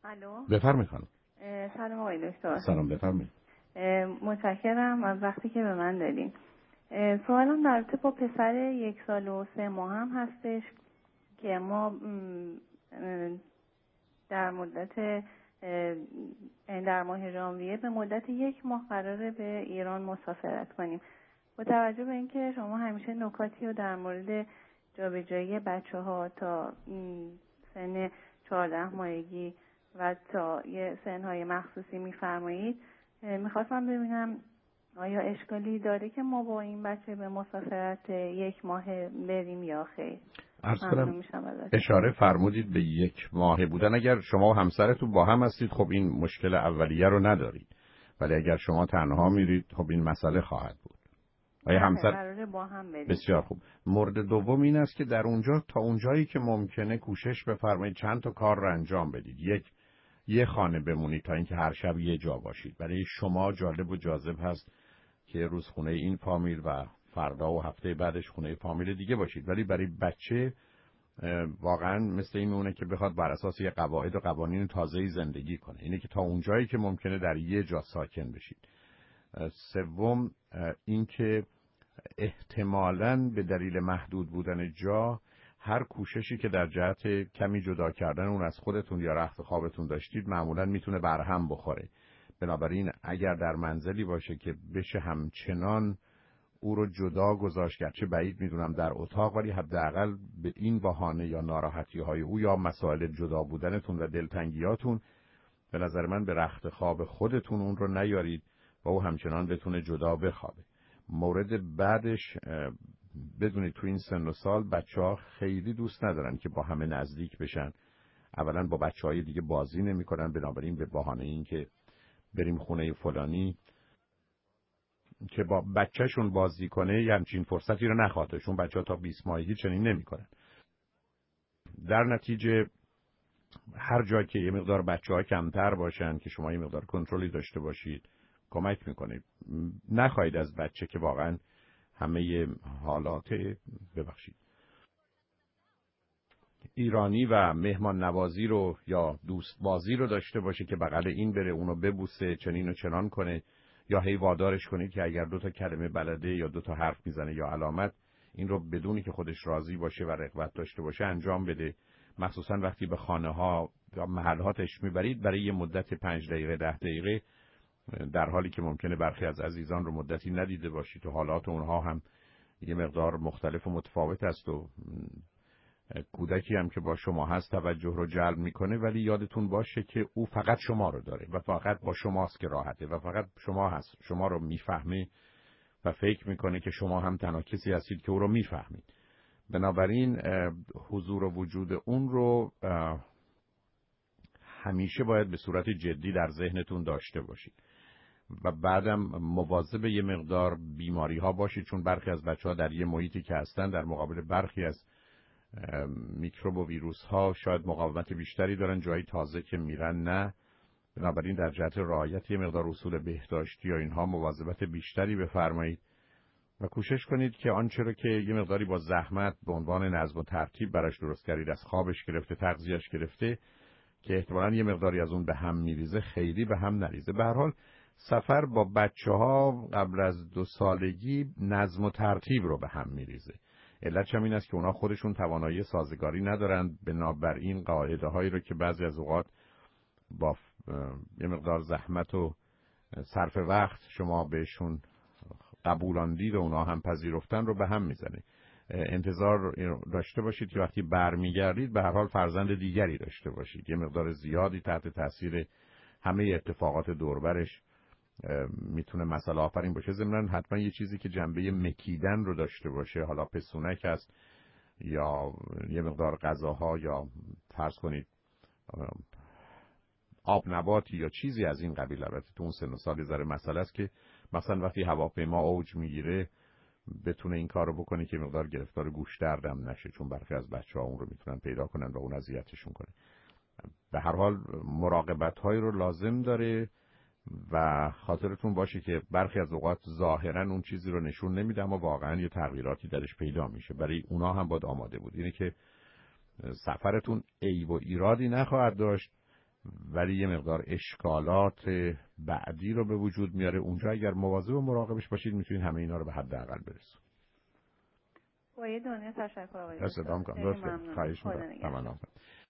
الو. بفرمایید خانم. سلام آقای دکتر. سلام، بفرمایید. متشکرم از وقتی که به من دادین. سوالم در رابطه با پسر 1 سال و 3 ماه هم هستش که ما در مدت در ماه ژانویه به مدت 1 ماه قراره به ایران مسافرت کنیم. با توجه به اینکه شما همیشه نکاتی رو در مورد جابجایی بچه‌ها تا سن 14 ماهگی و تا یه سن‌های مخصوصی می‌فرمایید، می‌خواستم ببینم آیا اشکالی داره که ما با این بچه به مسافرت 1 ماه بریم یا خیر؟ عرض کنم اشاره فرمودید به 1 ماه بودن. اگر شما و همسرتون با هم هستید خب این مشکل اولیه رو ندارید، ولی اگر شما تنها میرید خب این مسئله خواهد بود. آیا همسر قراره با هم بریم؟ بسیار خوب. مورد دوم این است که در اونجا تا اونجایی که ممکنه کوشش بفرمایید چند تا کار رو انجام بدید. یه خانه بمونید تا اینکه هر شب یه جا باشید. برای شما جالب و جاذب هست که روز خونه این فامیل و فردا و هفته بعدش خونه فامیل دیگه باشید، ولی برای بچه واقعا مثل این میمونه که بخواد بر اساس یه قواعد و قوانین تازه‌ای زندگی کنه. اینه که تا اونجایی که ممکنه در یه جا ساکن بشید. سوم اینکه احتمالاً به دلیل محدود بودن جا هر کوششی که در جهت کمی جدا کردن اون از خودتون یا رخت خوابتون داشتید معمولاً میتونه برهم بخوره. بنابراین اگر در منزلی باشه که بشه همچنان او رو جدا گذاشت، گرچه بعید میدونم در اتاق، ولی حداقل به این بهانه یا ناراحتی‌های او یا مسائل جدا بودنتون و دلتنگیاتون به نظر من به رخت خواب خودتون اون رو نیارید و او همچنان بتونه جدا بخوابه. مورد بعدش بدونید تو این سن و سال بچه‌ها خیلی دوست ندارن که با همه نزدیک بشن. اولا با بچه‌های دیگه بازی نمی‌کنن، بنابراین به بهانه این که بریم خونه فلانی که با بچه‌شون بازی کنه یعنی همچین فرصتی رو نخواهد. چون بچه‌ها تا 20 ماهگی چنین نمی‌کنن. در نتیجه هر جا که یه مقدار بچه‌ها کمتر باشن که شما یه مقدار کنترلی داشته باشید کمک می‌کنه. نخواهید از بچه که واقعا همه حالات ایرانی و مهمان نوازی رو یا دوست بازی رو داشته باشه که بغل این بره اونو ببوسه، چنین و چنان کنه، یا هی وادارش کنید که اگر 2 تا کلمه بلده یا 2 تا حرف میزنه یا علامت این رو بدونی که خودش راضی باشه و رغبت داشته باشه انجام بده. مخصوصا وقتی به خانه‌ها یا محل‌ها تشریف میبرید برای یه مدت 5 دقیقه 10 دقیقه، در حالی که ممکنه برخی از عزیزان رو مدتی ندیده باشید و حالات اونها هم یه مقدار مختلف و متفاوت است و کودکی هم که با شما هست توجه رو جلب میکنه، ولی یادتون باشه که او فقط شما رو داره و فقط با شماست که راحته و فقط شما هست، شما رو میفهمه و فکر میکنه که شما هم تنها کسی هستید که او رو میفهمید. بنابراین حضور و وجود اون رو همیشه باید به صورت جدی در ذهنتون داشته باشید و بعدم مواظب یه مقدار بیماری ها باشید، چون برخی از بچه‌ها در یه محیطی که هستن در مقابل برخی از میکروب و ویروس ها شاید مقاومت بیشتری دارن، جایی تازه که میرن نه. بنابراین در جهت رعایت یه مقدار اصول بهداشتی یا اینها مواظبت بیشتری بفرمایید و کوشش کنید که آنچه رو که یه مقداری با زحمت به عنوان نظم و ترتیب براش درست کردید، از خوابش گرفته تغذیه‌اش گرفته که احتمالاً یه مقداری از اون به هم میریزه، خیلی به هم نریزه. به هر حال سفر با بچه‌ها قبل از 2 سالگی نظم و ترتیب رو به هم میریزه. علتش هم این است که اونا خودشون توانایی سازگاری ندارن، بنابراین قاعده‌هایی رو که بعضی از اوقات با یه مقدار زحمت و صرف وقت شما بهشون قبولاندید و اونا هم پذیرفتن رو به هم میزنه. انتظار داشته باشید که وقتی برمیگردید به هر حال فرزند دیگری داشته باشید. یه مقدار زیادی تحت تاثیر همه اتفاقات دوربرش میتونه مسئله آفرین باشه. ضمناً حتما یه چیزی که جنبه مکیدن رو داشته باشه، حالا پسونک هست یا یه مقدار غذاها یا فرض کنید آب نباتی یا چیزی از این قبیل. البته تو اون سن و سال ذره مسئله است که مثلا وقتی هواپیما اوج میگیره بتونه این کارو بکنه که مقدار گرفتار گوش دردم نشه، چون برخی از بچه‌ها اون رو میتونن پیدا کنن و اون اذیتشون کنه. به هر حال مراقبت‌هایی رو لازم داره و خاطرتون باشه که برخی از اوقات ظاهراً اون چیزی رو نشون نمیده اما واقعاً یه تغییراتی درش پیدا میشه. برای اونا هم باید آماده بود. اینه که سفرتون عیب و ایرادی نخواهد داشت، ولی یه مقدار اشکالات بعدی رو به وجود میاره. اونجا اگر مواظب و مراقبش باشید میتونید همه اینا رو به حداقل برسونید. با یه دنیا تشکر آقای دست دکتر. خیلی ممنون. خواهش خدا می‌کنم. نگهدار.